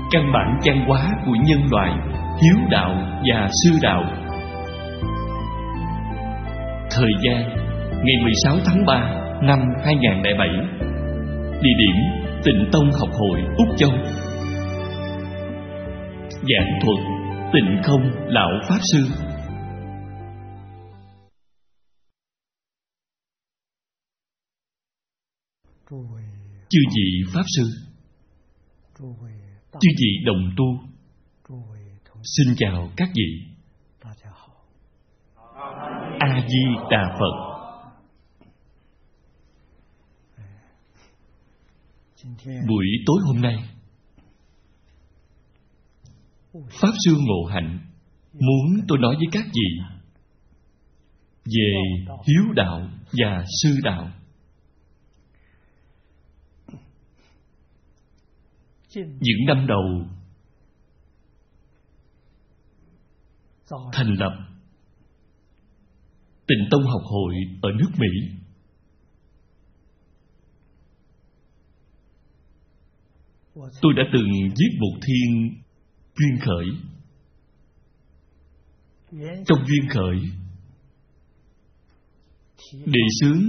căn bản văn hóa của nhân loại, hiếu đạo và sư đạo. Thời gian ngày 16 tháng 3 năm 2007. Địa điểm Tịnh Tông Học hội Úc Châu. Giảng thuật Tịnh Không Lão Pháp Sư. Chư vị Pháp Sư, chư vị đồng tu, xin chào các vị. A-di-đà Phật. Buổi tối hôm nay, Pháp Sư Ngộ Hạnh muốn tôi nói với các vị về hiếu đạo và sư đạo. Những năm đầu thành lập Tịnh Tông Học hội ở nước Mỹ, tôi đã từng viết một thiên duyên khởi. Trong duyên khởi đề xướng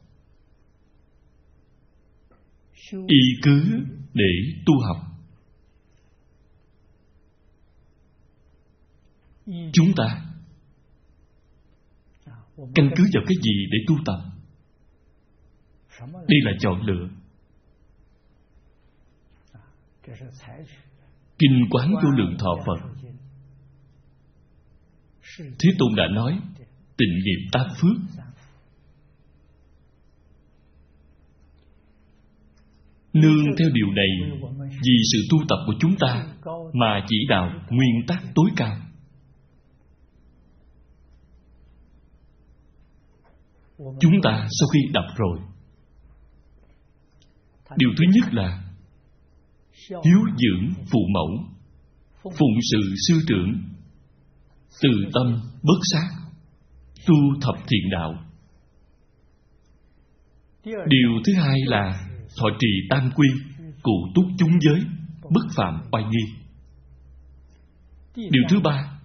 y cứ để tu học. Chúng ta căn cứ vào cái gì để tu tập? Đây là chọn lựa. Kinh Quán Vô Lượng Thọ Phật, Thế Tôn đã nói tịnh nghiệp tam phước. Nương theo điều này, vì sự tu tập của chúng ta mà chỉ đạo nguyên tắc tối cao. Chúng ta sau khi đọc rồi, điều thứ nhất là hiếu dưỡng phụ mẫu, phụng sự sư trưởng, từ tâm bất sát, tu thập thiện đạo. Điều thứ hai là thọ trì tam quy, cụ túc chúng giới, bất phạm oai nghi. Điều thứ ba,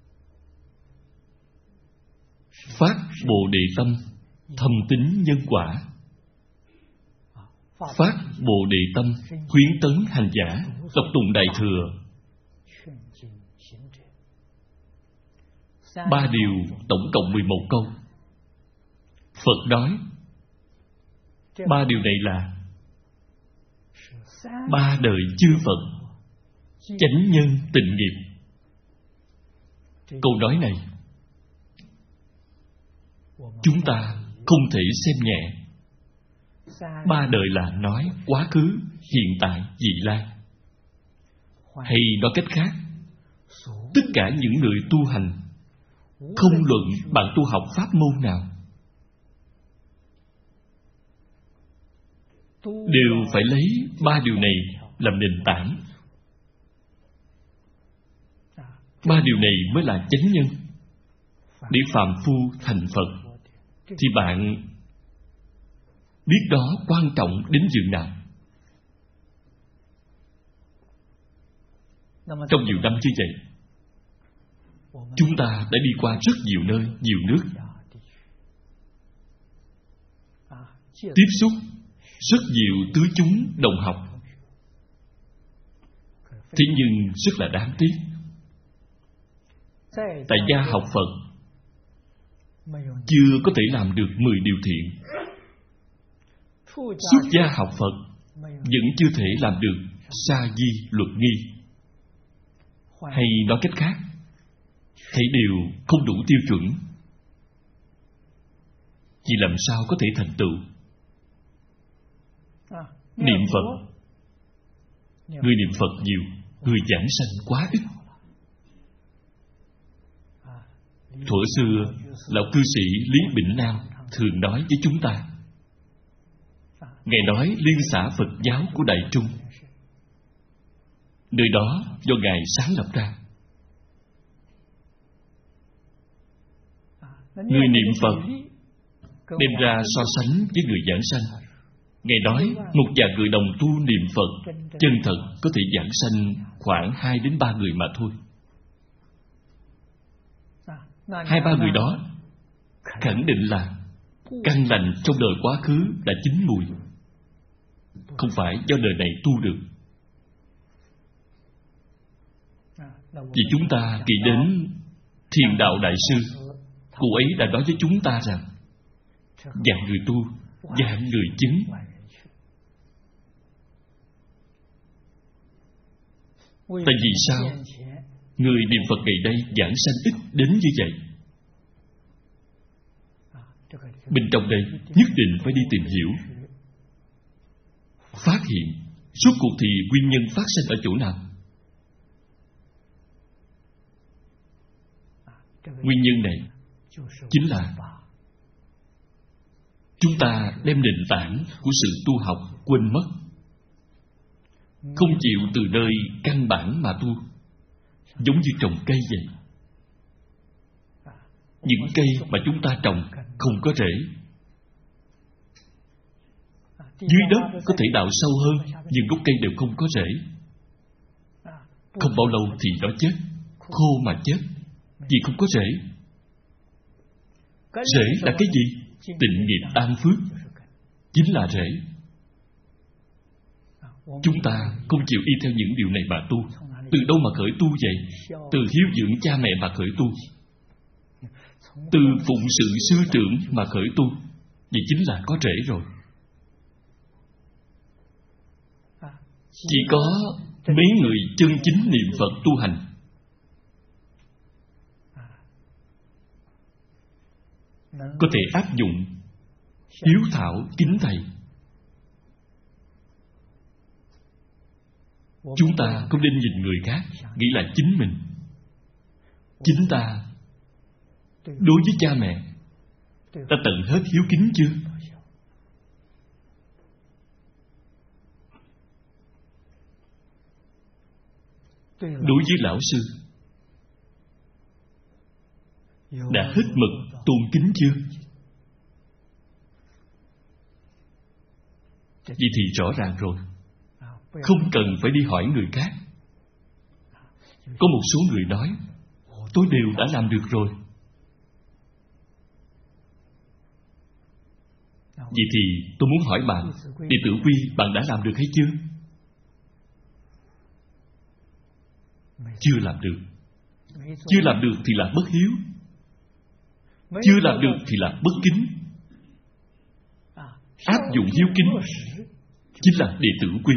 phát Bồ Đề tâm, thâm tín nhân quả. Phát Bồ Đề tâm, khuyến tấn hành giả, đọc tụng Đại Thừa. Ba điều tổng cộng 11 câu. Phật nói ba điều này là ba đời chư Phật chánh nhân tịnh nghiệp. Câu nói này chúng ta không thể xem nhẹ. Ba đời là nói quá khứ, hiện tại, vị lai. Hay nói cách khác, tất cả những người tu hành, không luận bạn tu học pháp môn nào, đều phải lấy ba điều này làm nền tảng. Ba điều này mới là chánh nhân. Để phàm phu thành Phật thì bạn biết đó quan trọng đến dường nào. Trong nhiều năm như vậy, chúng ta đã đi qua rất nhiều nơi, nhiều nước, tiếp xúc rất nhiều tứ chúng đồng học. Thế nhưng rất là đáng tiếc, tại gia học Phật chưa có thể làm được 10 điều thiện. Xuất gia học Phật vẫn chưa thể làm được sa di luật nghi. Hay nói cách khác, thấy đều không đủ tiêu chuẩn, thì làm sao có thể thành tựu. Niệm Phật, người niệm Phật nhiều, người giảng sanh quá ít. Thuở xưa, lão cư sĩ Lý Bỉnh Nam thường nói với chúng ta. Ngài nói Liên xã Phật giáo của Đại Trung, nơi đó do Ngài sáng lập ra. Người niệm Phật đem ra so sánh với người giảng sanh. Ngài nói một vài người đồng tu niệm Phật chân thật có thể giảng sanh khoảng 2 đến 3 người mà thôi. 2-3 người đó khẳng định là căn lành trong đời quá khứ đã chín mùi, không phải do đời này tu được. Vì chúng ta nghĩ đến Thiền Đạo Đại Sư, cụ ấy đã nói với chúng ta rằng vạn người tu, vạn người chứng. Tại vì sao người niệm Phật ngày đây giảng sanh ít đến như vậy? Bên trong đây nhất định phải đi tìm hiểu, phát hiện suốt cuộc thì nguyên nhân phát sinh ở chỗ nào. Nguyên nhân này chính là chúng ta đem nền tảng của sự tu học quên mất, không chịu từ nơi căn bản mà tu, giống như trồng cây vậy. Những cây mà chúng ta trồng không có rễ, dưới đất có thể đào sâu hơn, nhưng gốc cây đều không có rễ. Không bao lâu thì nó chết, khô mà chết, vì không có rễ. Rễ là cái gì? Tịnh nghiệp an phước chính là rễ. Chúng ta không chịu y theo những điều này mà tu. Từ đâu mà khởi tu vậy? Từ hiếu dưỡng cha mẹ mà khởi tu, từ phụng sự sư trưởng mà khởi tu. Vậy chính là có rễ rồi. Chỉ có mấy người chân chính niệm Phật tu hành, có thể áp dụng hiếu thảo kính thầy. Chúng ta không nên nhìn người khác nghĩ là chính mình. Chính ta đối với cha mẹ ta tận hết hiếu kính chưa? Đối với lão sư đã hết mực tôn kính chưa? Vậy thì rõ ràng rồi, không cần phải đi hỏi người khác. Có một số người nói tôi đều đã làm được rồi. Vậy thì tôi muốn hỏi bạn, Đệ tử Quy bạn đã làm được hay chưa? Chưa làm được. Chưa làm được thì là bất hiếu, chưa làm được thì là bất kính. Áp dụng hiếu kính chính là Đệ tử Quy,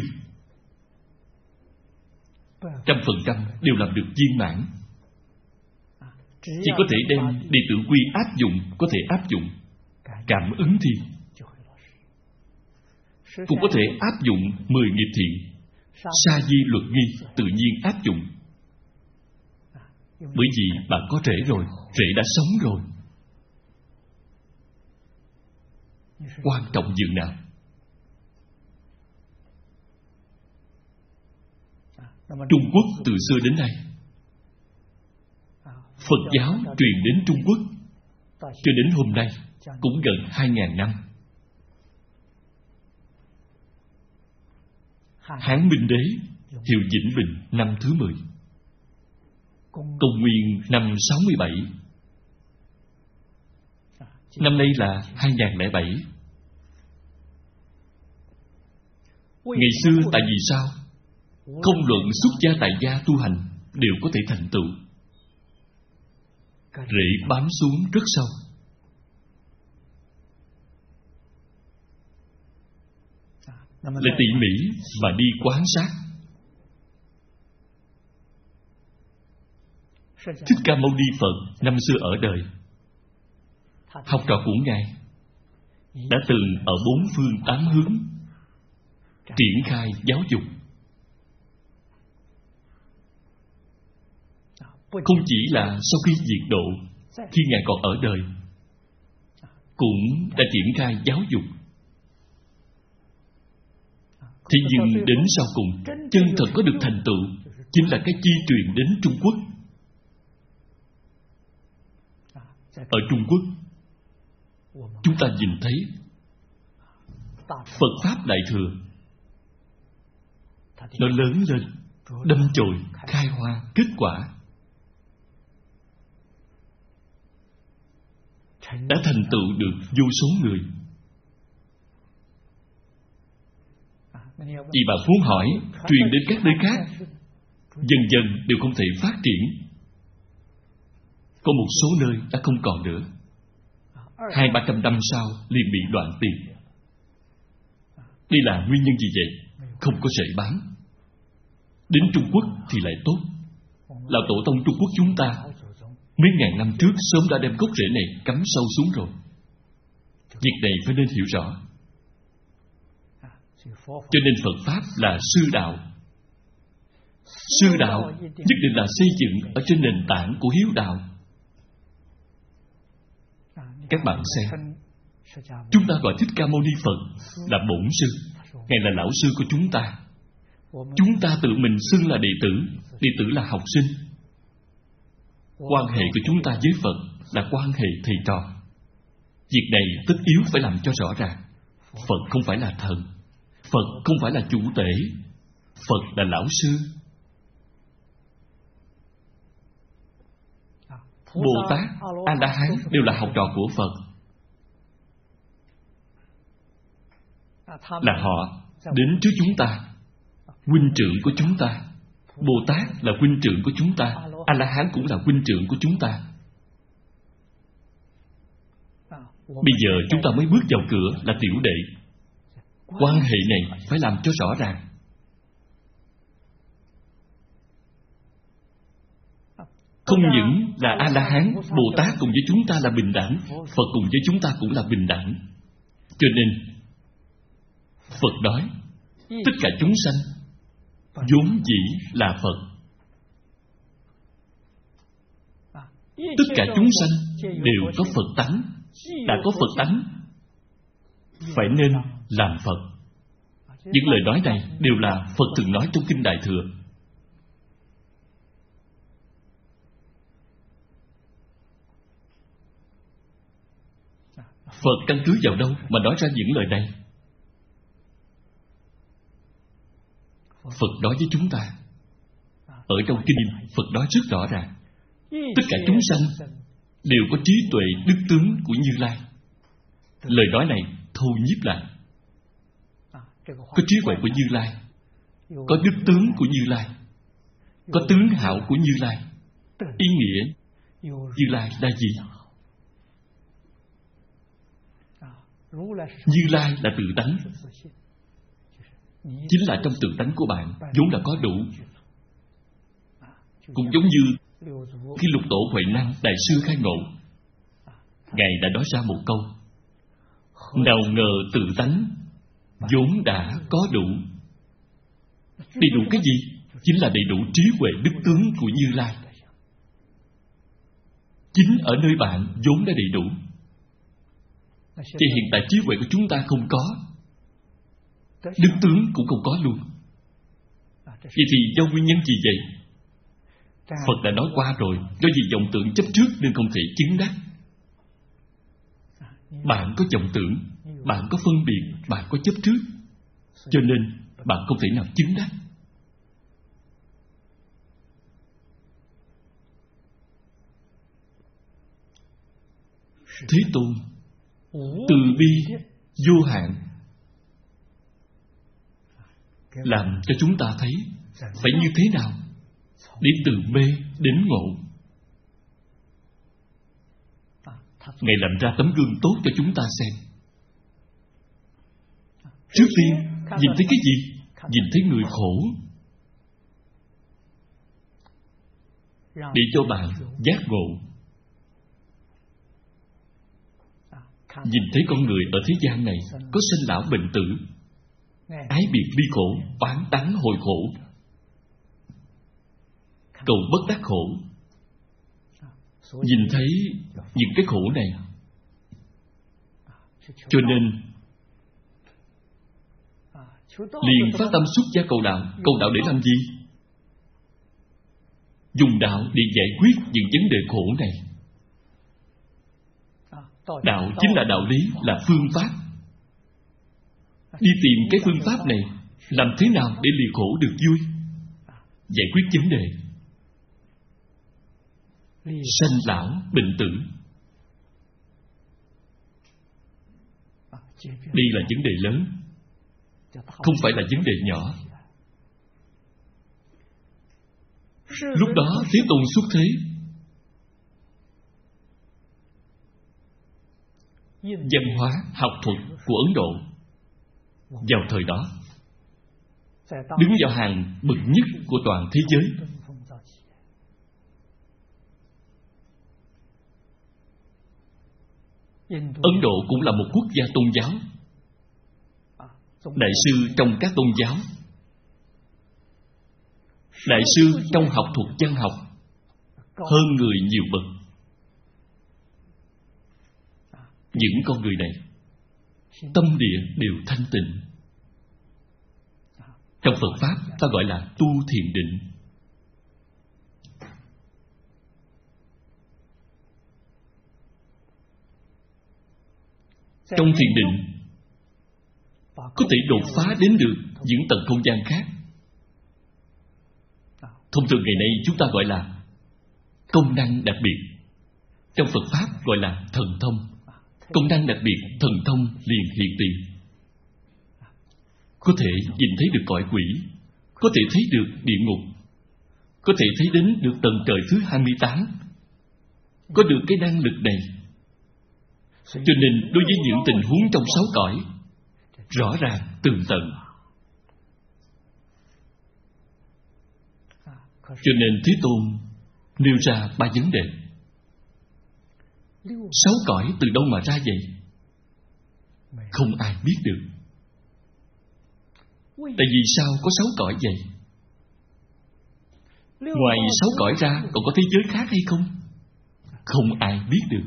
100% đều làm được viên mãn. Chỉ có thể đem Đệ tử Quy áp dụng, có thể áp dụng cảm ứng thiên, cũng có thể áp dụng 10 nghiệp thiện, sa di luật nghi, tự nhiên áp dụng. Bởi vì bạn có rễ rồi, rễ đã sống rồi. Quan trọng dường nào? Trung Quốc từ xưa đến nay, Phật giáo truyền đến Trung Quốc cho đến hôm nay cũng gần 2.000 năm. Hán Minh Đế hiệu Vĩnh Bình năm thứ 10, Công nguyên năm 67. Năm nay là 2007. Ngày xưa tại vì sao? Không luận xuất gia tại gia tu hành đều có thể thành tựu. Rễ bám xuống rất sâu. Lại tỉ mỉ mà đi quan sát. Thích Ca Mâu Ni Phật năm xưa ở đời, học trò của Ngài đã từng ở 4 phương 8 hướng triển khai giáo dục. Không chỉ là sau khi diệt độ, khi Ngài còn ở đời cũng đã triển khai giáo dục. Thế nhưng đến sau cùng, chân thật có được thành tựu chính là cái chi truyền đến Trung Quốc. Ở Trung Quốc, chúng ta nhìn thấy Phật Pháp Đại Thừa nó lớn lên, đâm chồi, khai hoa, kết quả, đã thành tựu được vô số người. Vì bạn muốn hỏi, truyền đến các nơi khác, dần dần đều không thể phát triển. Có một số nơi đã không còn nữa, 200-300 năm sau liền bị đoạn tuyệt. Đây là nguyên nhân gì vậy? Không có rễ bám. Đến Trung Quốc thì lại tốt. Lão tổ tông Trung Quốc chúng ta mấy ngàn năm trước sớm đã đem gốc rễ này cắm sâu xuống rồi. Việc này phải nên hiểu rõ. Cho nên Phật Pháp là sư đạo. Sư đạo nhất định là xây dựng ở trên nền tảng của hiếu đạo. Các bạn xem, chúng ta gọi Thích Ca Mâu Ni Phật là bổn sư. Ngài là lão sư của chúng ta. Chúng ta tự mình xưng là đệ tử. Đệ tử là học sinh. Quan hệ của chúng ta với Phật là quan hệ thầy trò. Việc này tất yếu phải làm cho rõ ràng. Phật không phải là thần. Phật không phải là chủ tể. Phật là lão sư. Bồ Tát, A-la-hán đều là học trò của Phật. Là họ đến trước chúng ta, huynh trưởng của chúng ta. Bồ Tát là huynh trưởng của chúng ta. A-la-hán cũng là huynh trưởng của chúng ta. Bây giờ chúng ta mới bước vào cửa là tiểu đệ. Quan hệ này phải làm cho rõ ràng. Không những là A-la-hán, Bồ Tát cùng với chúng ta là bình đẳng, Phật cùng với chúng ta cũng là bình đẳng. Cho nên Phật nói tất cả chúng sanh vốn dĩ là Phật. Tất cả chúng sanh đều có Phật tánh. Đã có Phật tánh, phải nên làm Phật. Những lời nói này đều là Phật thường nói trong Kinh Đại Thừa. Phật căn cứ vào đâu mà nói ra những lời này? Phật nói với chúng ta. Ở trong Kinh, Phật nói rất rõ ràng. Tất cả chúng sanh đều có trí tuệ đức tướng của Như Lai. Lời nói này thâu nhiếp lại. Có trí huệ của Như Lai, có đức tướng của Như Lai, có tướng hảo của Như Lai. Ý nghĩa Như Lai là gì? Như Lai là tự tánh. Chính là trong tự tánh của bạn vốn là có đủ. Cũng giống như khi Lục Tổ Huệ Năng Đại sư khai ngộ, Ngài đã nói ra một câu: nào ngờ tự tánh vốn đã có đủ. Đầy đủ cái gì? Chính là đầy đủ trí huệ đức tướng của Như Lai. Chính ở nơi bạn vốn đã đầy đủ. Thì hiện tại trí huệ của chúng ta không có, đức tướng cũng không có luôn. Vậy thì do nguyên nhân gì vậy? Phật đã nói qua rồi, do vì vọng tưởng chấp trước nên không thể chứng đắc. Bạn có vọng tưởng, bạn có phân biệt, bạn có chấp trước, cho nên bạn không thể nào chứng đắc. Thế Tôn từ bi vô hạn, làm cho chúng ta thấy phải như thế nào để từ mê đến ngộ. Ngài làm ra tấm gương tốt cho chúng ta xem. Trước tiên nhìn thấy cái gì? Nhìn thấy người khổ, để cho bạn giác ngộ. Nhìn thấy con người ở thế gian này có sinh lão bệnh tử, ái biệt ly khổ, oán tắng hồi khổ, cầu bất đắc khổ. Nhìn thấy những cái khổ này, cho nên liền phát tâm xuất gia cầu đạo. Cầu đạo để làm gì? Dùng đạo để giải quyết những vấn đề khổ này. Đạo chính là đạo lý, là phương pháp. Đi tìm cái phương pháp này, làm thế nào để lìa khổ được vui? giải quyết vấn đề. Sanh lão bệnh tử, đây là vấn đề lớn, không phải là vấn đề nhỏ. Lúc đó Thế Tôn xuất thế, văn hóa học thuật của Ấn Độ vào thời đó đứng vào hàng bậc nhất của toàn thế giới. Ấn Độ cũng là một quốc gia tôn giáo, đại sư trong các tôn giáo, đại sư trong học thuật văn học, hơn người nhiều bậc. Những con người này tâm địa đều thanh tịnh. Trong Phật Pháp ta gọi là tu thiền định. Trong thiền định có thể đột phá đến được những tầng không gian khác. Thông thường ngày nay chúng ta gọi là công năng đặc biệt, trong Phật Pháp gọi là thần thông. Công năng đặc biệt, thần thông liền hiện tiền. Có thể nhìn thấy được cõi quỷ, có thể thấy được địa ngục, có thể thấy đến được tầng trời thứ 28. Có được cái năng lực này, cho nên đối với những tình huống trong 6 cõi rõ ràng tường tận. Cho nên Thế Tôn nêu ra 3 vấn đề. 6 cõi từ đâu mà ra vậy? Không ai biết được. Tại vì sao có 6 cõi vậy? Ngoài 6 cõi ra còn có thế giới khác hay không? Không ai biết được.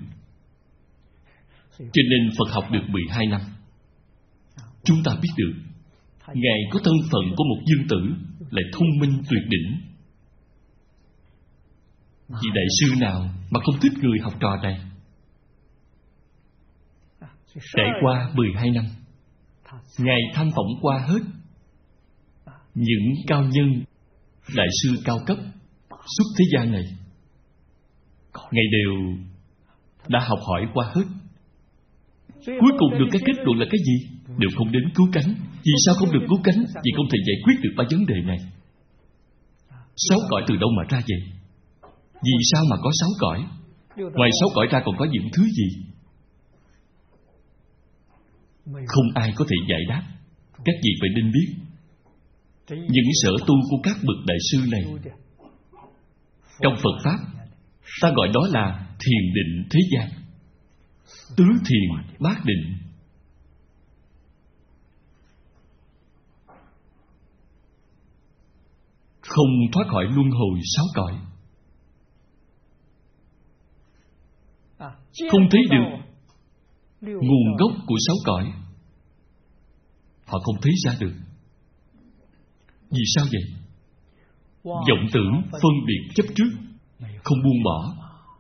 Cho nên Phật học được 12 năm, chúng ta biết được Ngài có thân phận của một dương tử, lại thông minh tuyệt đỉnh. Vị đại sư nào mà không thích người học trò này? Trải qua 12 năm, Ngài thăm phỏng qua hết những cao nhân, đại sư cao cấp xuất thế gian này. Ngài đều đã học hỏi qua hết. Cuối cùng được cái kết luận là cái gì? Đều không đến cứu cánh. Vì sao không được cứu cánh? Vì không thể giải quyết được 3 vấn đề này. 6 cõi từ đâu mà ra vậy? Vì sao mà có 6 cõi? Ngoài 6 cõi ra còn có những thứ gì? Không ai có thể giải đáp. Các vị phải nên biết. Những sở tu của các bậc đại sư này, trong Phật Pháp ta gọi đó là thiền định thế gian, tứ thiền bát định. Không thoát khỏi luân hồi 6 cõi. Không thấy được nguồn gốc của 6 cõi. Họ không thấy ra được. Vì sao vậy? Vọng tưởng phân biệt chấp trước, không buông bỏ.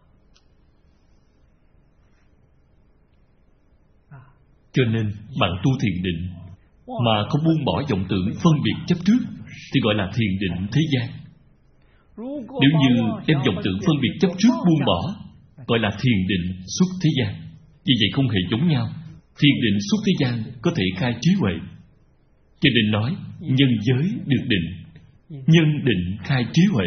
Cho nên bạn tu thiền định mà không buông bỏ vọng tưởng phân biệt chấp trước thì gọi là thiền định thế gian. Nếu như đem vọng tưởng phân biệt chấp trước buông bỏ, gọi là thiền định xuất thế gian. Vì vậy không hề giống nhau. Thiền định xuất thế gian có thể khai trí huệ, cho nên nói nhân giới được định, nhân định khai trí huệ.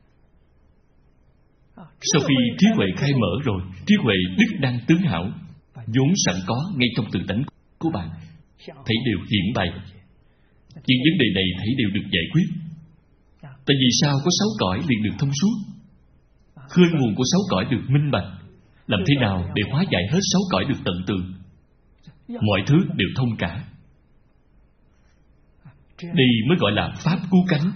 Sau khi trí huệ khai mở rồi, trí huệ đức năng tướng hảo vốn sẵn có ngay trong tự tánh của bạn, thấy đều hiển bày. Những vấn đề này thấy đều được giải quyết. Tại vì sao có 6 cõi liền được thông suốt? Khơi nguồn của 6 cõi được minh bạch. Làm thế nào để hóa giải hết 6 cõi được tận tường? Mọi thứ đều thông cả. Đây mới gọi là Pháp cứu cánh.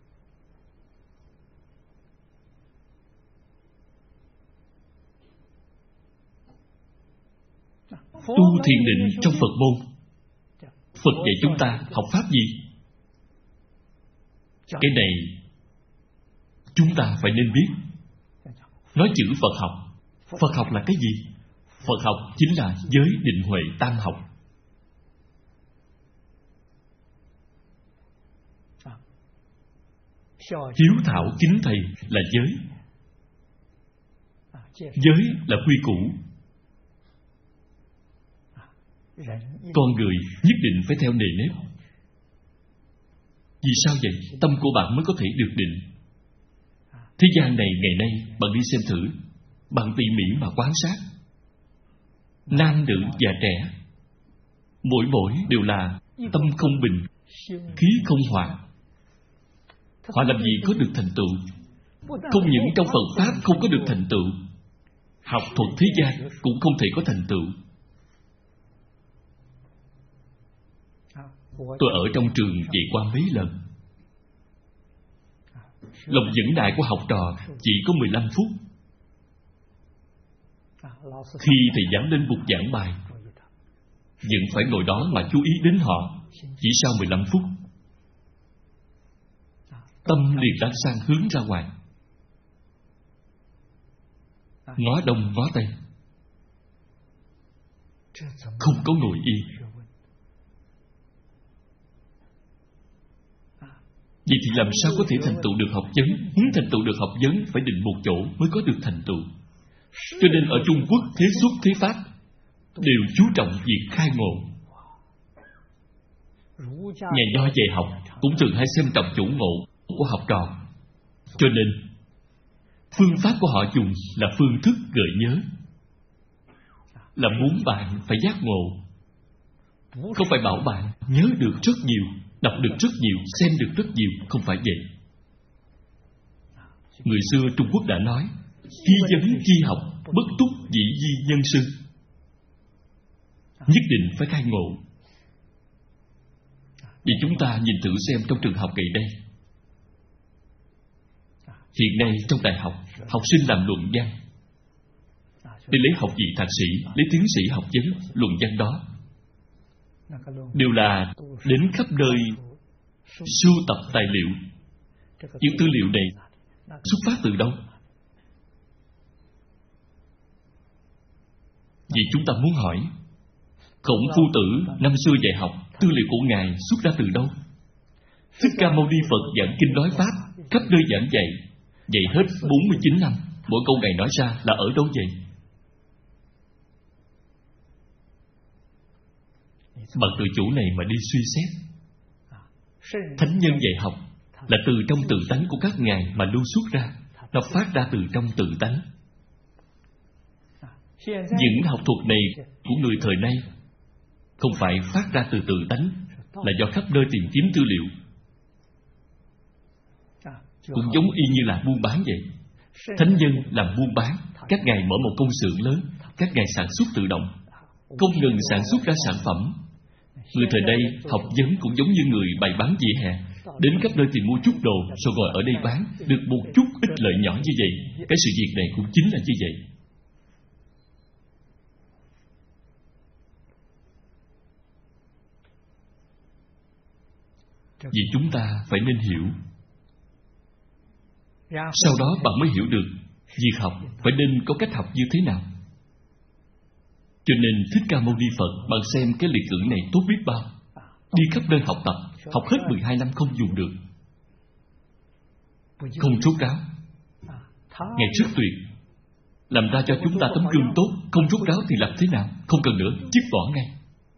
Tu thiền định trong Phật môn, Phật dạy chúng ta học Pháp gì? Cái này chúng ta phải nên biết. Nói chữ Phật học, Phật học là cái gì? Phật học chính là giới định huệ tam học. Hiếu thảo kính thầy là giới. Giới là quy củ. Con người nhất định phải theo nề nếp. Vì sao vậy? Tâm của bạn mới có thể được định. Thế gian này ngày nay, bạn đi xem thử, bạn tỉ mỉ mà quan sát, nam nữ già trẻ, mỗi đều là tâm không bình, khí không hòa. Họ làm gì có được thành tựu? Không những trong Phật Pháp không có được thành tựu, học thuật thế gian cũng không thể có thành tựu. Tôi ở trong trường dạy qua mấy lần. Lòng nhẫn nại của học trò chỉ có 15 phút. Khi thầy giảng lên bục giảng bài, vẫn phải ngồi đó mà chú ý đến họ. Chỉ sau 15 phút, tâm liền đã sang hướng ra ngoài, ngó đông ngó tây, không có ngồi yên. Vậy thì làm sao có thể thành tựu được học vấn? Muốn thành tựu được học vấn phải định một chỗ mới có được thành tựu. Cho nên ở Trung Quốc, thế xuất thế pháp đều chú trọng việc khai ngộ. Nhà Nho dạy học cũng thường hay xem trọng chủ ngộ của học trò. Cho nên phương pháp của họ dùng là phương thức gợi nhớ, là muốn bạn phải giác ngộ, không phải bảo bạn nhớ được rất nhiều, đọc được rất nhiều, xem được rất nhiều. Không phải vậy. Người xưa Trung Quốc đã nói, chi vấn chi học, bất túc dĩ di nhân sư. Nhất định phải khai ngộ. Vậy chúng ta nhìn thử xem trong trường học ngày đây. Hiện nay trong đại học, học sinh làm luận văn để lấy học vị thạc sĩ, lấy tiến sĩ học vấn. Luận văn đó đều là đến khắp nơi sưu tập tài liệu. Những tư liệu này xuất phát từ đâu? Vì chúng ta muốn hỏi, Khổng Phu Tử năm xưa dạy học, tư liệu của Ngài xuất ra từ đâu? Thích Ca Mâu Ni Phật giảng kinh nói Pháp, khắp nơi giảng dạy, dạy hết 49 năm. Mỗi câu Ngài nói ra là ở đâu vậy? Bạn từ chỗ này mà đi suy xét. Thánh nhân dạy học là từ trong tự tánh của các ngài mà lưu xuất ra. Nó phát ra từ trong tự tánh. Những học thuật này của người thời nay không phải phát ra từ tự tánh, là do khắp nơi tìm kiếm tư liệu. Cũng giống y như là buôn bán vậy. Thánh nhân làm buôn bán, các ngài mở một công xưởng lớn, các ngài sản xuất tự động, không ngừng sản xuất ra sản phẩm. Người thời đây học vấn cũng giống như người bày bán vỉa hè, đến khắp nơi tìm mua chút đồ rồi ngồi ở đây bán, được một chút ít lợi nhỏ như vậy. Cái sự việc này cũng chính là như vậy. Vì chúng ta phải nên hiểu, sau đó bạn mới hiểu được việc học phải nên có cách học như thế nào. Cho nên Thích Ca Mâu Ni Phật, bạn xem cái liệt cử này tốt biết bao. Đi khắp nơi học tập, học hết 12 năm không dùng được, không rốt ráo. Ngài rất tuyệt, làm ra cho chúng ta tấm gương tốt. Không rốt ráo thì làm thế nào? Không cần nữa, dứt bỏ ngay.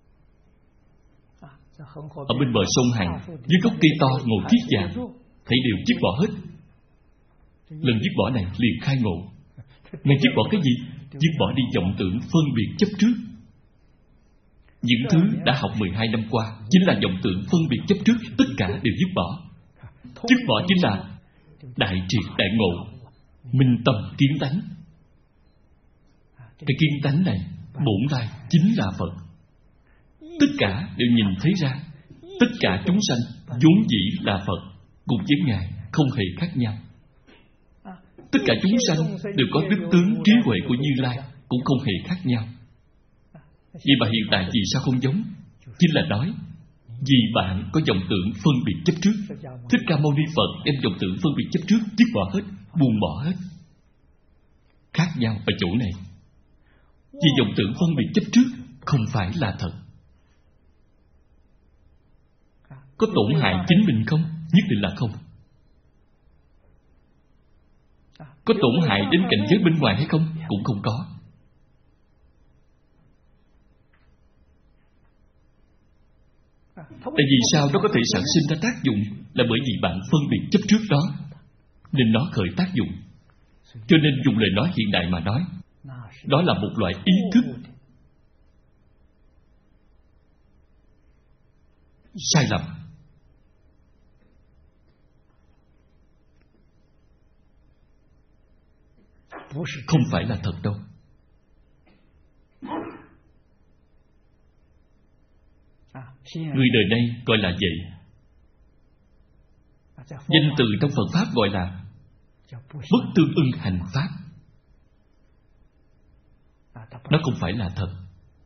Ở bên bờ sông Hằng, dưới gốc cây to ngồi thiết vàng, thấy đều dứt bỏ hết. Lần dứt bỏ này liền khai ngộ. Ngài dứt bỏ cái gì? Dứt bỏ đi vọng tưởng phân biệt chấp trước. Những thứ đã học 12 năm qua chính là vọng tưởng phân biệt chấp trước, tất cả đều dứt bỏ. Dứt bỏ chính là đại triệt đại ngộ, minh tâm kiến tánh. Cái kiến tánh này, bổn lai chính là Phật. Tất cả đều nhìn thấy ra, tất cả chúng sanh vốn dĩ là Phật, cùng với Ngài không hề khác nhau. Tất cả chúng sanh đều có đức tướng trí huệ của Như Lai, cũng không hề khác nhau. Vậy mà hiện tại vì sao không giống? Chính là nói vì bạn có vọng tưởng phân biệt chấp trước. Thích Ca Mâu Ni Phật đem vọng tưởng phân biệt chấp trước dứt bỏ hết, buông bỏ hết. Khác nhau ở chỗ này. Vì vọng tưởng phân biệt chấp trước không phải là thật. Có tổn hại chính mình không? Nhất định là không. Có tổn hại đến cảnh giới bên ngoài hay không? Cũng không có. Tại vì sao nó có thể sản sinh ra tác dụng? Là bởi vì bạn phân biệt chấp trước đó, nên nó khởi tác dụng. Cho nên dùng lời nói hiện đại mà nói, đó là một loại ý thức sai lầm. Không phải là thật đâu. Người đời nay gọi là vậy. Danh từ trong Phật Pháp gọi là bất tương ưng hành Pháp. Nó không phải là thật.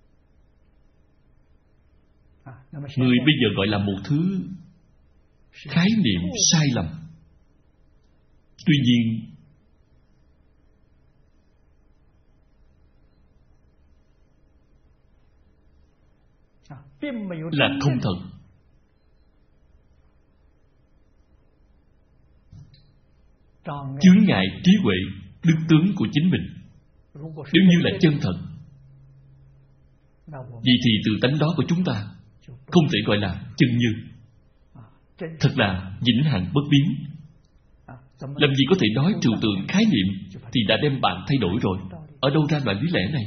Người bây giờ gọi là một thứ khái niệm sai lầm. Tuy nhiên là không thật. Chướng ngại trí huệ, đức tướng của chính mình. Nếu như là chân thật, vậy thì từ tánh đó của chúng ta không thể gọi là chân như. Thật là vĩnh hằng bất biến. Làm gì có thể nói trừu tượng khái niệm thì đã đem bạn thay đổi rồi. Ở đâu ra loại lý lẽ này?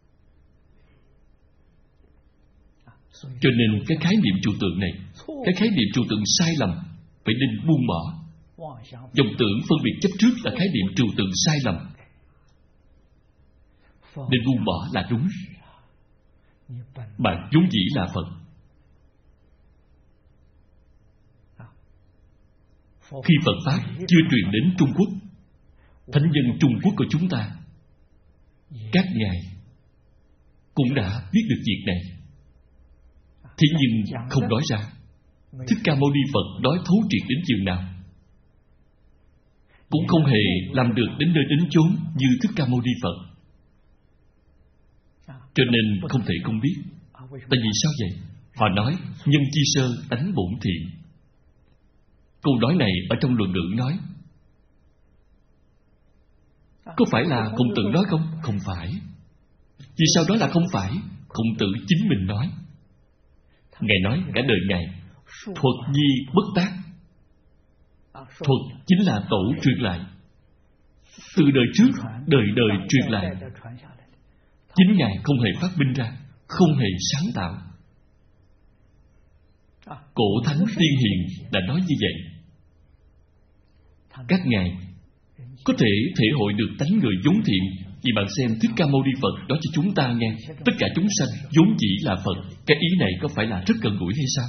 Cho nên cái khái niệm trừu tượng này, cái khái niệm trừu tượng sai lầm, phải nên buông bỏ. Vọng tưởng phân biệt chấp trước là khái niệm trừu tượng sai lầm, nên buông bỏ là đúng. Bạn vốn dĩ là Phật. Khi Phật Pháp chưa truyền đến Trung Quốc, thánh nhân Trung Quốc của chúng ta, các ngài cũng đã biết được việc này. Thế nhưng không nói ra. Thích Ca Mâu Ni Phật nói thấu triệt đến chừng nào, cũng không hề làm được đến nơi đến chốn như Thích Ca Mâu Ni Phật. Cho nên không thể không biết. Tại vì sao vậy? Họ nói nhân chi sơ tánh bổn thiện. Câu nói này ở trong Luận Ngữ nói. Có phải là Khổng Tử nói không? Không phải. Vì sao đó là không phải? Khổng Tử chính mình nói. Ngài nói cả đời Ngài thuật nhi bất tác. Thuật chính là tổ truyền lại, từ đời trước, đời đời truyền lại. Chính Ngài không hề phát minh ra, không hề sáng tạo. Cổ thánh tiên hiền đã nói như vậy. Các ngài có thể thể hội được tánh người vốn thiện. Vì bạn xem Thích Ca Mâu Ni Phật nói cho chúng ta nghe, tất cả chúng sanh vốn dĩ là Phật. Cái ý này có phải là rất gần gũi hay sao?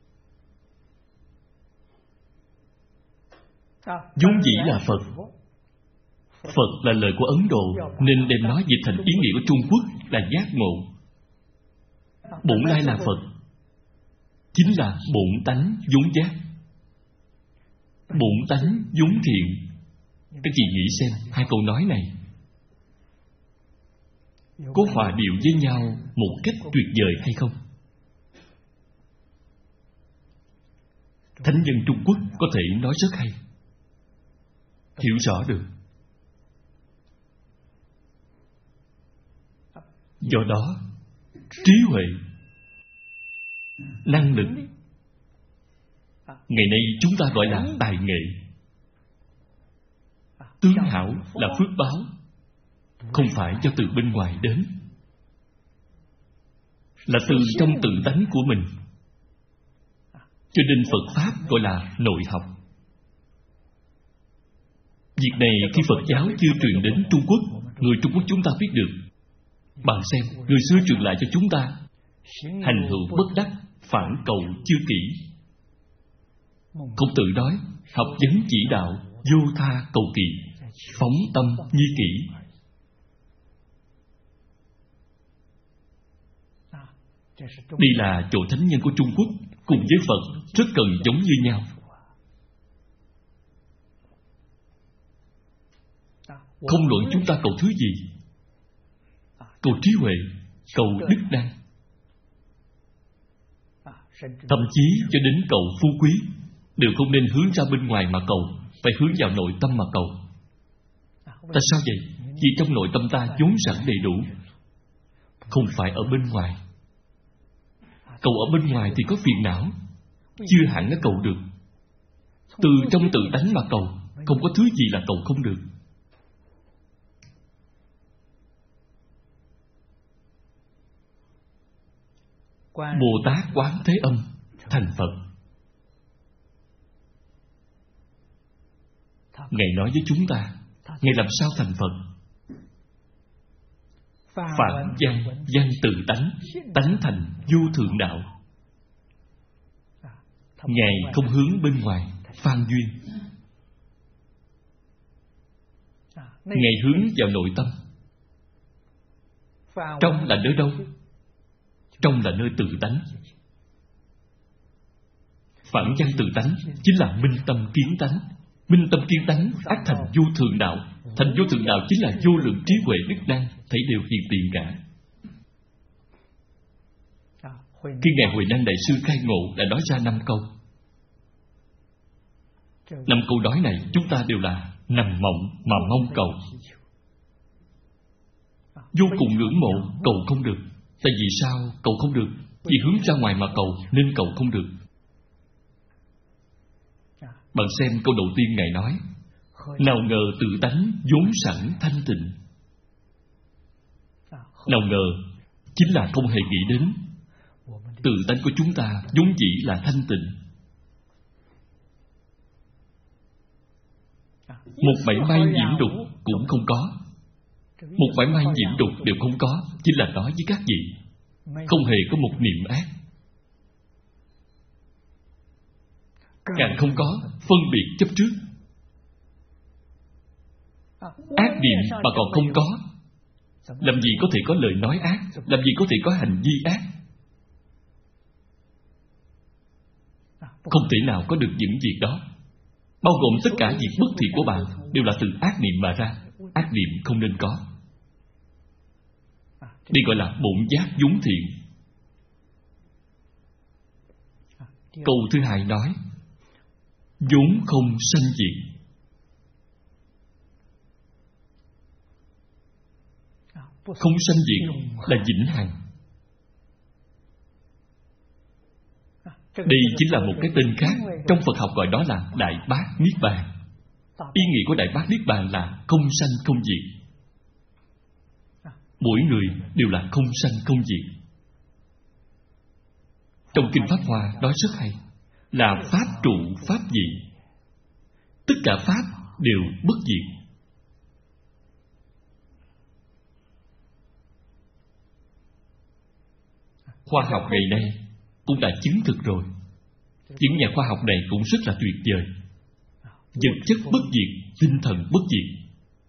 Vốn dĩ là Phật. Phật là lời của Ấn Độ, nên đem nói dịch thành ý nghĩa của Trung Quốc là giác ngộ. Bổn lai là Phật, chính là bổn tánh vốn giác, bổn tánh vốn thiện. Các chị nghĩ xem, hai câu nói này có hòa điệu với nhau một cách tuyệt vời hay không? Thánh nhân Trung Quốc có thể nói rất hay, hiểu rõ được. Do đó, trí huệ, năng lực, ngày nay chúng ta gọi là tài nghệ. Tướng hảo là phước báo, không phải do từ bên ngoài đến, là từ trong tự tánh của mình. Cho nên Phật Pháp gọi là nội học. Việc này khi Phật giáo chưa truyền đến Trung Quốc, người Trung Quốc chúng ta biết được. Bạn xem, người xưa truyền lại cho chúng ta: hành hữu bất đắc, phản cầu chưa kỹ. Khổng Tử nói: học vấn chỉ đạo, vô tha cầu kỳ, phóng tâm nhi kỷ. Đây là chỗ thánh nhân của Trung Quốc cùng với Phật rất cần giống như nhau. Không luận chúng ta cầu thứ gì, cầu trí huệ, cầu đức năng, thậm chí cho đến cầu phú quý, đều không nên hướng ra bên ngoài mà cầu, phải hướng vào nội tâm mà cầu. Tại sao vậy? Vì trong nội tâm ta vốn sẵn đầy đủ, không phải ở bên ngoài. Cầu ở bên ngoài thì có phiền não, chưa hẳn nó cầu được. Từ trong tự tánh mà cầu, không có thứ gì là cầu không được. Bồ Tát Quán Thế Âm thành Phật. Ngài nói với chúng ta, Ngài làm sao thành Phật? Phạm văn, văn tự tánh, tánh thành vô thượng đạo. Ngài không hướng bên ngoài, phan duyên. Ngài hướng vào nội tâm. Trong là nơi đâu? Trong là nơi tự tánh. Phản văn tự tánh chính là minh tâm kiến tánh. Minh tâm kiến tánh ác thành vô thượng đạo. Thành vô thượng đạo chính là vô lượng trí huệ đức năng, thấy đều hiện tiền cả. Khi Ngài Huệ Năng Đại Sư khai ngộ đã nói ra 5 câu. 5 câu nói này chúng ta đều là nằm mộng mà mong cầu. Vô cùng ngưỡng mộ, cầu không được. Tại vì sao cầu không được? Vì hướng ra ngoài mà cầu nên cầu không được. Bạn xem câu đầu tiên Ngài nói, nào ngờ tự tánh vốn sẵn thanh tịnh. Nào ngờ chính là không hề nghĩ đến tự tánh của chúng ta vốn dĩ là thanh tịnh. Một mảy may nhiễm đục cũng không có. Một mảy may nhiễm đục đều không có, chính là nói với các vị không hề có một niệm ác, càng không có phân biệt chấp trước. Ác niệm mà còn không có, làm gì có thể có lời nói ác, làm gì có thể có hành vi ác. Không thể nào có được những việc đó. Bao gồm tất cả việc bất thiện của bạn đều là từ ác niệm mà ra. Ác niệm không nên có. Đây gọi là bổn giác vốn thiện. Câu thứ hai nói, vốn không sanh diệt. Không sanh diệt là vĩnh hằng. Đây chính là một cái tên khác. Trong Phật học gọi đó là Đại Bát Niết Bàn. Ý nghĩa của Đại Bát Niết Bàn là không sanh không diệt. Mỗi người đều là không sanh không diệt. Trong Kinh Pháp Hoa nói rất hay, là pháp trụ pháp dị. Tất cả pháp đều bất diệt. Khoa học ngày nay cũng đã chứng thực rồi. Những nhà khoa học này cũng rất là tuyệt vời. Vật chất bất diệt, tinh thần bất diệt.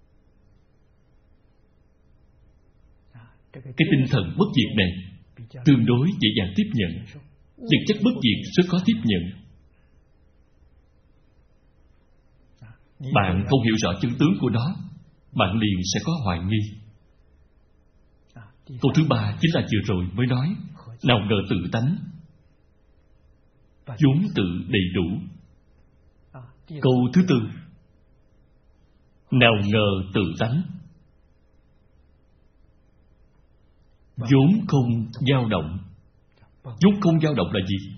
Cái tinh thần bất diệt này tương đối dễ dàng tiếp nhận. Vật chất bất diệt rất khó tiếp nhận. Bạn không hiểu rõ chân tướng của nó, bạn liền sẽ có hoài nghi. Câu thứ ba chính là vừa rồi mới nói, nào ngờ tự tánh vốn tự đầy đủ. Câu thứ tư, nào ngờ tự tánh vốn không dao động. Vốn không dao động là gì?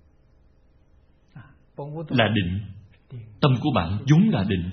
Là định. Tâm của bạn vốn là định.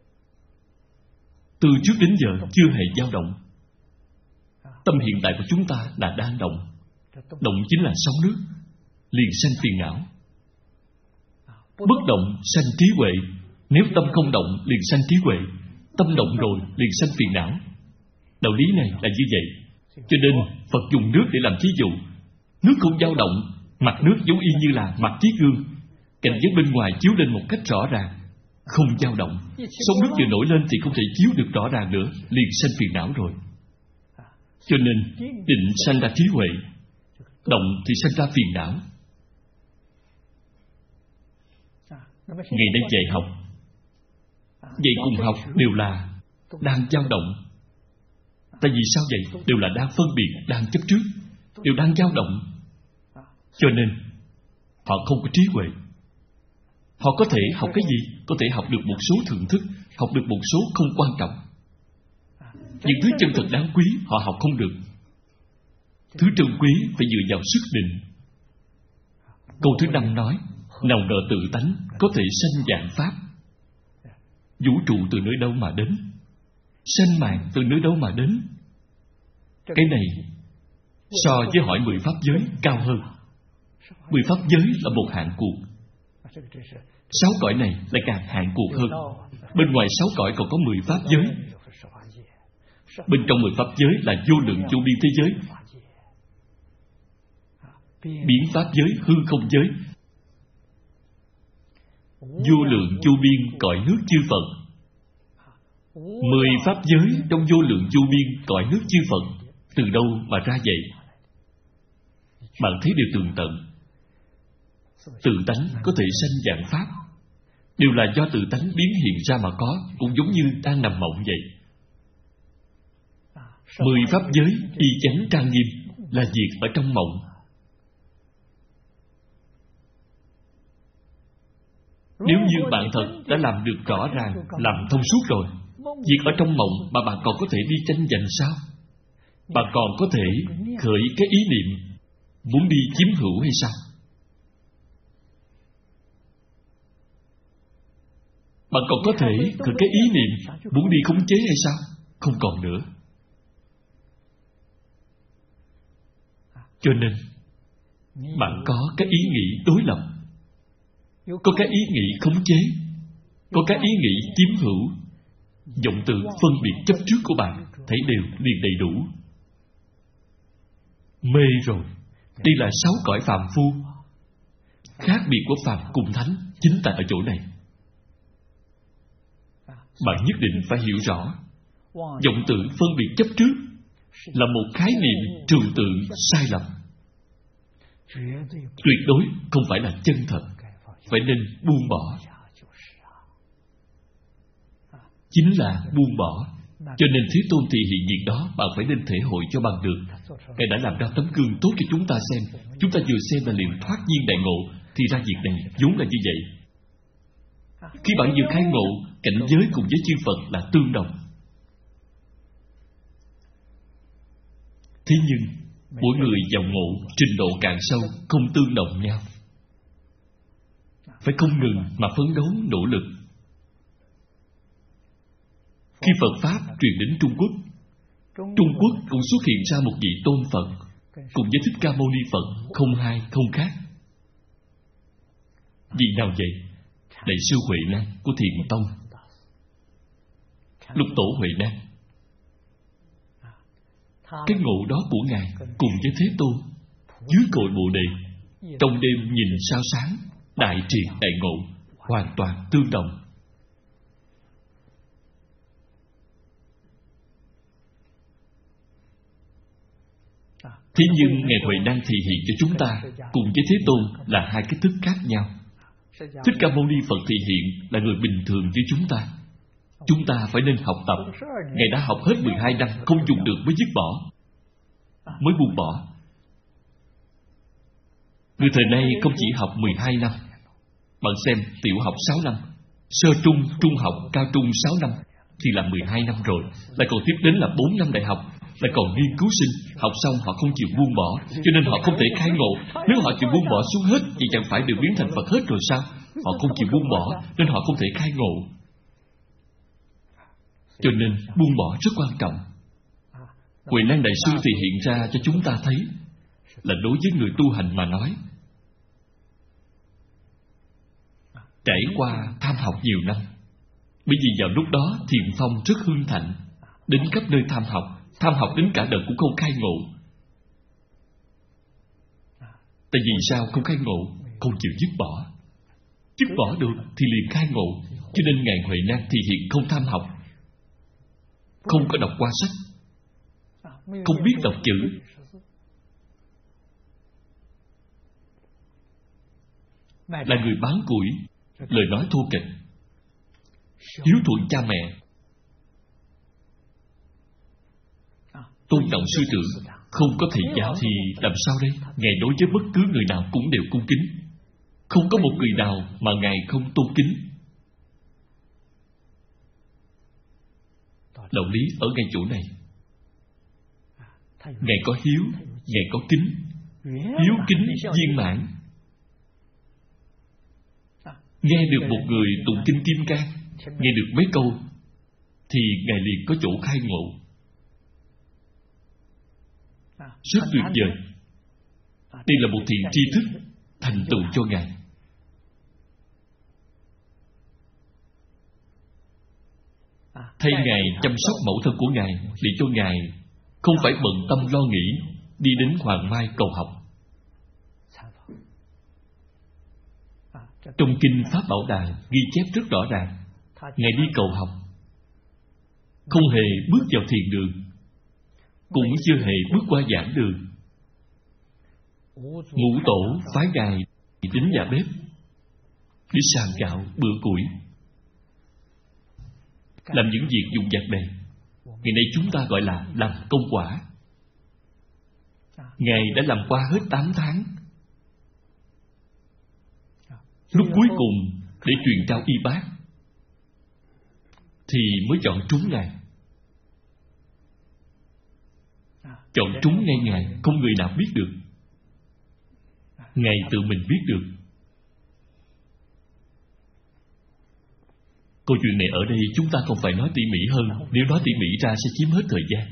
Từ trước đến giờ chưa hề dao động. Tâm hiện tại của chúng ta là đang động. Động chính là sóng nước, liền sanh phiền não. Bất động sanh trí huệ. Nếu tâm không động liền sanh trí huệ. Tâm động rồi liền sanh phiền não. Đạo lý này là như vậy. Cho nên Phật dùng nước để làm thí dụ. Nước không dao động, mặt nước giống y như là mặt chiếc gương. Cảnh giới bên ngoài chiếu lên một cách rõ ràng, không dao động. Sóng nước vừa nổi lên thì không thể chiếu được rõ ràng nữa, liền sanh phiền não rồi. Cho nên định sanh ra trí huệ, động thì sanh ra phiền não. Ngày nay dạy học, dạy cùng học đều là đang dao động. Tại vì sao vậy? Đều là đang phân biệt, đang chấp trước, đều đang dao động. Cho nên họ không có trí huệ. Họ có thể học cái gì? Có thể học được một số thưởng thức, học được một số không quan trọng, Những thứ chân thật đáng quý họ học không được. Thứ trân quý phải dựa vào sức định. Câu thứ 5 nói: nào ngờ tự tánh có thể sanh vạn pháp. Vũ trụ từ nơi đâu mà đến? Sanh mạng từ nơi đâu mà đến? Cái này so với hỏi 10 pháp giới cao hơn. 10 pháp giới là một hạng cuộc, 6 cõi này lại càng hạng cuộc hơn. Bên ngoài 6 cõi còn có 10 pháp giới. Bên trong 10 pháp giới là vô lượng vô biên thế giới, biến pháp giới, hư không giới, vô lượng vô biên cõi nước chư Phật. 10 pháp giới trong vô lượng vô biên cõi nước chư Phật từ đâu mà ra vậy? Bạn thấy điều tường tận. Tự tánh có thể sanh vạn pháp, đều là do tự tánh biến hiện ra mà có, cũng giống như đang nằm mộng vậy. 10 pháp giới y chánh trang nghiêm là việc ở trong mộng. Nếu như bạn thật đã làm được rõ ràng, làm thông suốt rồi, việc ở trong mộng mà bạn còn có thể đi tranh giành sao? Bạn còn có thể khởi cái ý niệm muốn đi chiếm hữu hay sao? Bạn còn có thể khởi cái ý niệm muốn đi khống chế hay sao? Không còn nữa. Cho nên bạn có cái ý nghĩ đối lập, có cái ý nghĩ khống chế, có cái ý nghĩ chiếm hữu. Vọng từ phân biệt chấp trước của bạn thấy đều liền đầy đủ. Mê rồi. Đây là 6 cõi phàm phu. Khác biệt của phàm cùng thánh chính tại ở chỗ này. Bạn nhất định phải hiểu rõ, vọng tưởng phân biệt chấp trước là một khái niệm trừu tượng sai lầm, tuyệt đối không phải là chân thật, phải nên buông bỏ. Chính là buông bỏ. Cho nên Thế Tôn thị hiện diện đó bạn phải nên thể hội cho bằng được. Ngài đã làm ra tấm gương tốt cho chúng ta xem. Chúng ta vừa xem là liền thoát nhiên đại ngộ. Thì ra việc này vốn là như vậy. Khi bạn vừa khai ngộ, cảnh giới cùng với chư Phật là tương đồng. Thế nhưng mỗi người vào ngộ trình độ càng sâu, không tương đồng nhau. Phải không ngừng mà phấn đấu nỗ lực. Khi Phật Pháp truyền đến Trung Quốc, Trung Quốc cũng xuất hiện ra một vị tôn Phật cùng với Thích Ca Mâu Ni Phật, không hai không khác. Vị nào vậy? Đại sư Huệ Năng của Thiền Tông, Lục Tổ Huệ Năng. Cái ngộ đó của Ngài cùng với Thế Tôn dưới cội Bồ Đề, trong đêm nhìn sao sáng, đại triệt đại ngộ, hoàn toàn tương đồng. Thế nhưng Ngài Huệ Năng thị hiện cho chúng ta cùng với Thế Tôn là hai cách thức khác nhau. Thích Ca Mâu Ni Phật thị hiện là người bình thường như chúng ta. Chúng ta phải nên học tập. Ngài đã học hết 12 năm không dùng được mới dứt bỏ, mới buông bỏ. Người thời nay không chỉ học 12 năm. Bạn xem tiểu học 6 năm, sơ trung, trung học, cao trung 6 năm thì là 12 năm rồi. Lại còn tiếp đến là 4 năm đại học, lại còn nghiên cứu sinh. Học xong họ không chịu buông bỏ, cho nên họ không thể khai ngộ. Nếu họ chịu buông bỏ xuống hết thì chẳng phải đều biến thành Phật hết rồi sao? Họ không chịu buông bỏ nên họ không thể khai ngộ. Cho nên buông bỏ rất quan trọng. Huệ Năng Đại Sư thì hiện ra cho chúng ta thấy là đối với người tu hành mà nói, trải qua tham học nhiều năm, bởi vì vào lúc đó thiền phong rất hưng thạnh, đến khắp nơi tham học đến cả đời cũng không khai ngộ. Tại vì sao không khai ngộ? Không chịu dứt bỏ. Dứt bỏ được thì liền khai ngộ. Cho nên Ngài Huệ Năng thì hiện không tham học, không có đọc qua sách, không biết đọc chữ. Là người bán củi, lời nói thô kệch, hiếu thuận cha mẹ, tôn trọng sư trưởng. Không có thầy giáo thì làm sao đây? Ngài đối với bất cứ người nào cũng đều cung kính, không có một người nào mà Ngài không tôn kính. Đạo lý ở ngay chỗ này. Ngài có hiếu, Ngài có kính. Hiếu kính viên mãn. Nghe được một người tụng kinh Kim Cang, nghe được mấy câu, thì Ngài liền có chỗ khai ngộ. Rất tuyệt vời. Đây là một thiện tri thức thành tựu cho Ngài. Thay Ngài chăm sóc mẫu thân của Ngài, để cho Ngài không phải bận tâm lo nghĩ đi đến Hoàng Mai cầu học. Trong kinh Pháp Bảo Đàn ghi chép rất rõ ràng, Ngài đi cầu học không hề bước vào thiền đường, cũng chưa hề bước qua giảng đường. Ngũ tổ phái Ngài đến nhà bếp để sàng gạo bữa củi, làm những việc dụng vặt này. Ngày nay chúng ta gọi là làm công quả. Ngài đã làm qua hết 8 tháng. Lúc cuối cùng để truyền trao y bác thì mới chọn trúng Ngài. Chọn trúng ngay Ngài, không người nào biết được. Ngài tự mình biết được. Câu chuyện này ở đây chúng ta không phải nói tỉ mỉ hơn. Nếu nói tỉ mỉ ra sẽ chiếm hết thời gian.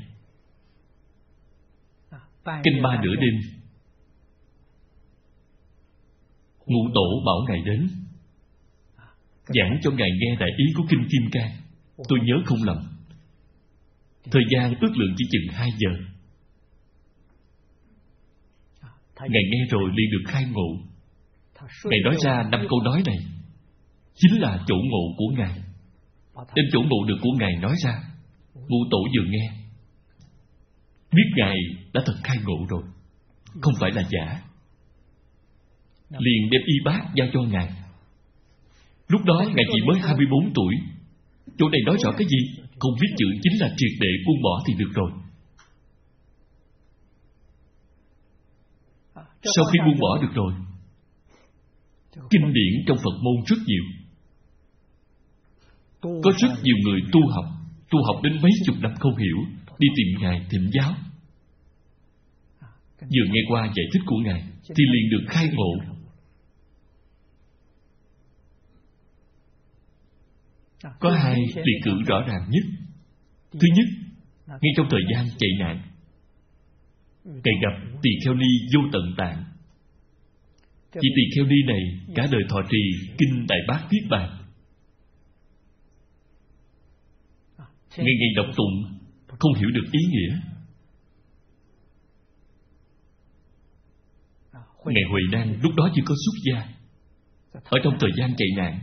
Canh 3 nửa đêm, Ngũ tổ bảo Ngài đến giảng cho Ngài nghe đại ý của kinh Kim Cang. Tôi nhớ không lầm, thời gian ước lượng chỉ chừng 2 giờ. Ngài nghe rồi liền được khai ngộ. Ngài nói ra 5 câu nói này chính là chỗ ngộ của Ngài. Đem chỗ ngộ được của Ngài nói ra, Ngũ tổ vừa nghe biết Ngài đã thật khai ngộ rồi, không phải là giả. Liền đem y bát giao cho Ngài. Lúc đó Ngài chỉ mới 24 tuổi. Chỗ này nói rõ cái gì? Không viết chữ chính là triệt để buông bỏ thì được rồi. Sau khi buông bỏ được rồi, kinh điển trong Phật môn rất nhiều. Có rất nhiều người tu học đến mấy chục năm không hiểu, đi tìm Ngài thỉnh giáo. Vừa nghe qua giải thích của Ngài thì liền được khai ngộ. Có 2 liệt cử rõ ràng nhất. Thứ nhất, ngay trong thời gian chạy nạn, Ngài gặp Tỳ Kheo Ni Vô Tận Tạng. Vị Tỳ Kheo Ni này cả đời thọ trì kinh Đại Bát Niết Bàn. Ngày ngày đọc tụng, không hiểu được ý nghĩa. Ngài Huệ Năng lúc đó chưa có xuất gia. Ở trong thời gian chạy nạn,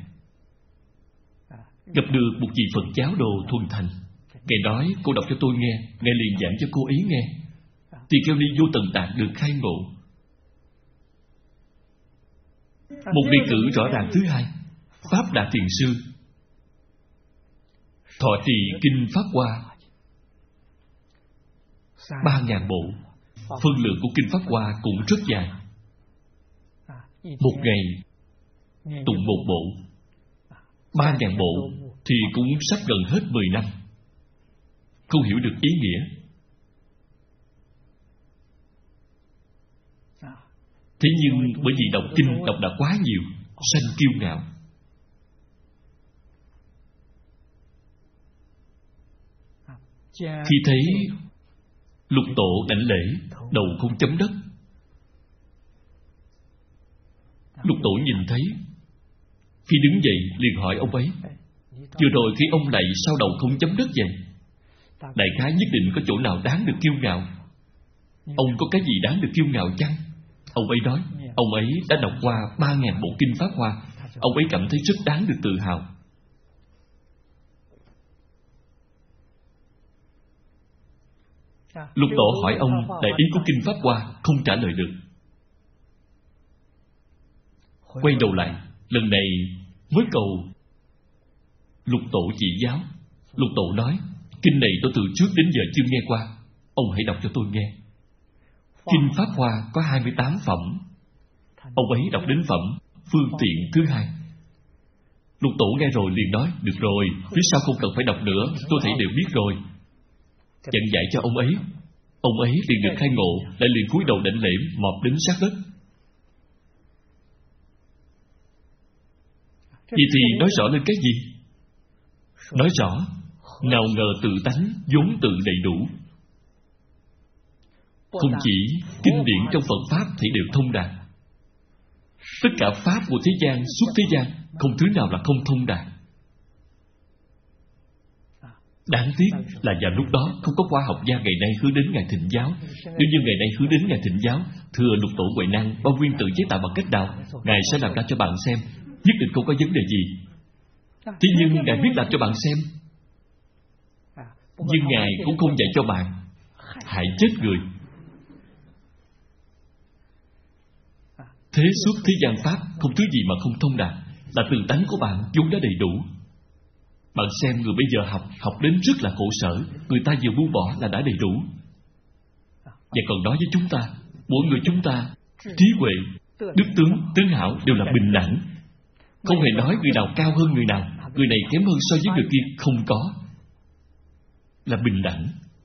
gặp được một vị Phật giáo đồ thuần thành. Ngài nói cô đọc cho tôi nghe. Ngài liền giảng cho cô ấy nghe. Tỳ Kheo Ni Vô Tận Tạng được khai ngộ. Một đề cử rõ ràng thứ hai, Pháp Đà Thiền Sư thọ trì kinh Pháp Hoa 3.000 bộ. Phân lượng của kinh Pháp Hoa cũng rất dài. Một ngày tụng một bộ. 3.000 bộ thì cũng sắp gần hết 10 năm. Không hiểu được ý nghĩa. Thế nhưng bởi vì đọc kinh đọc đã quá nhiều, sanh kiêu ngạo. Khi thấy Lục Tổ đảnh lễ, đầu không chấm đất. Lục Tổ nhìn thấy, khi đứng dậy liền hỏi ông ấy: vừa rồi khi ông lạy sao đầu không chấm đất vậy? Đại khái nhất định có chỗ nào đáng được kiêu ngạo. Ông có cái gì đáng được kiêu ngạo chăng? Ông ấy nói, ông ấy đã đọc qua 3.000 bộ kinh Pháp Hoa. Ông ấy cảm thấy rất đáng được tự hào. Lục Tổ hỏi ông đại ý của kinh Pháp Hoa, không trả lời được. Quay đầu lại, lần này mới cầu Lục Tổ chỉ giáo. Lục Tổ nói, kinh này tôi từ trước đến giờ chưa nghe qua, ông hãy đọc cho tôi nghe. Kinh Pháp Hoa có 28 phẩm. Ông ấy đọc đến phẩm phương tiện thứ 2. Lục Tổ nghe rồi liền nói: được rồi, phía sau không cần phải đọc nữa, tôi thấy đều biết rồi. Dặn dạy cho ông ấy. Ông ấy liền được khai ngộ, lại liền cúi đầu đảnh lễ, mọp đến sát đất. Vậy thì nói rõ lên cái gì? Nói rõ nào ngờ tự tánh vốn tự đầy đủ. Không chỉ kinh điển trong Phật Pháp thì đều thông đạt, tất cả Pháp của thế gian, suốt thế gian, không thứ nào là không thông đạt. Đáng tiếc là vào lúc đó không có khoa học gia ngày nay hướng đến Ngài thịnh giáo. Nếu như ngày nay hướng đến Ngài thịnh giáo, thưa Lục Tổ Huệ Năng, bao nguyên tự chế tạo bằng cách nào, Ngài sẽ làm ra cho bạn xem, nhất định không có vấn đề gì. Thế nhưng Ngài biết làm cho bạn xem, nhưng Ngài cũng không dạy cho bạn, hại chết người. Thế suốt thế gian Pháp không thứ gì mà không thông đạt, là tự tánh của bạn vốn đã đầy đủ. Bạn xem người bây giờ học đến rất là khổ sở, người ta vừa buông bỏ là đã đầy đủ. Và còn nói với chúng ta, mỗi người chúng ta trí huệ, đức tướng, tướng hảo đều là bình đẳng, không hề nói người nào cao hơn người nào, người này kém hơn so với người kia, không có, là bình đẳng.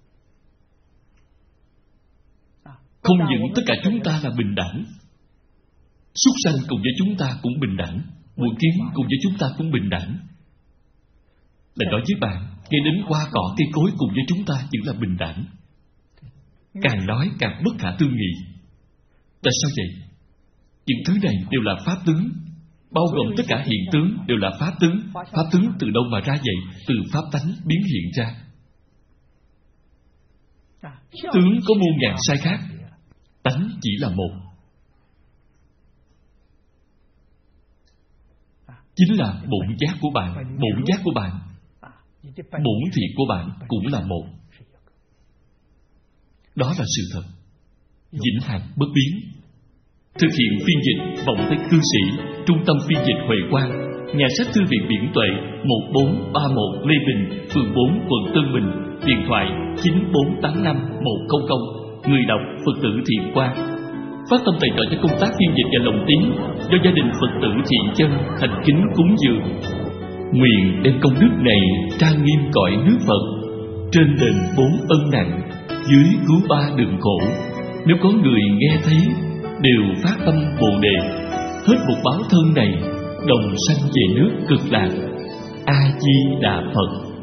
Không những tất cả chúng ta là bình đẳng, súc sanh cùng với chúng ta cũng bình đẳng, muỗi kiến cùng với chúng ta cũng bình đẳng. Là nói với bạn, ngay đến hoa cỏ cây cối cùng với chúng ta vẫn là bình đẳng. Càng nói càng bất khả tư nghị. Tại sao vậy? Những thứ này đều là pháp tướng, bao gồm tất cả hiện tướng đều là pháp tướng. Pháp tướng từ đâu mà ra vậy? Từ pháp tánh biến hiện ra. Tướng có muôn ngàn sai khác, tánh chỉ là một. Chính là bổn giác của bạn. Bổn giác của bạn, bổn thiện của bạn cũng là một. Đó là sự thật, vĩnh hằng bất biến. Thực hiện phiên dịch Vọng Tích Cư Sĩ, Trung tâm phiên dịch Huệ Quang, Nhà sách Thư viện Biển Tuệ, 1431 Lê Bình, phường 4, quận Tân Bình. Điện thoại 9485 100. Người đọc Phật tử Thiện Quang. Phát tâm tài trợ cho công tác phiên dịch và lồng tiếng do gia đình Phật tử Thiện Chân thành kính cúng dường. Nguyện đem công đức này trang nghiêm cõi nước Phật, trên đền 4 ân nặng, dưới cứu 3 đường khổ. Nếu có người nghe thấy đều phát tâm Bồ Đề, hết một báo thân này đồng sanh về nước Cực Lạc. A Di Đà Phật.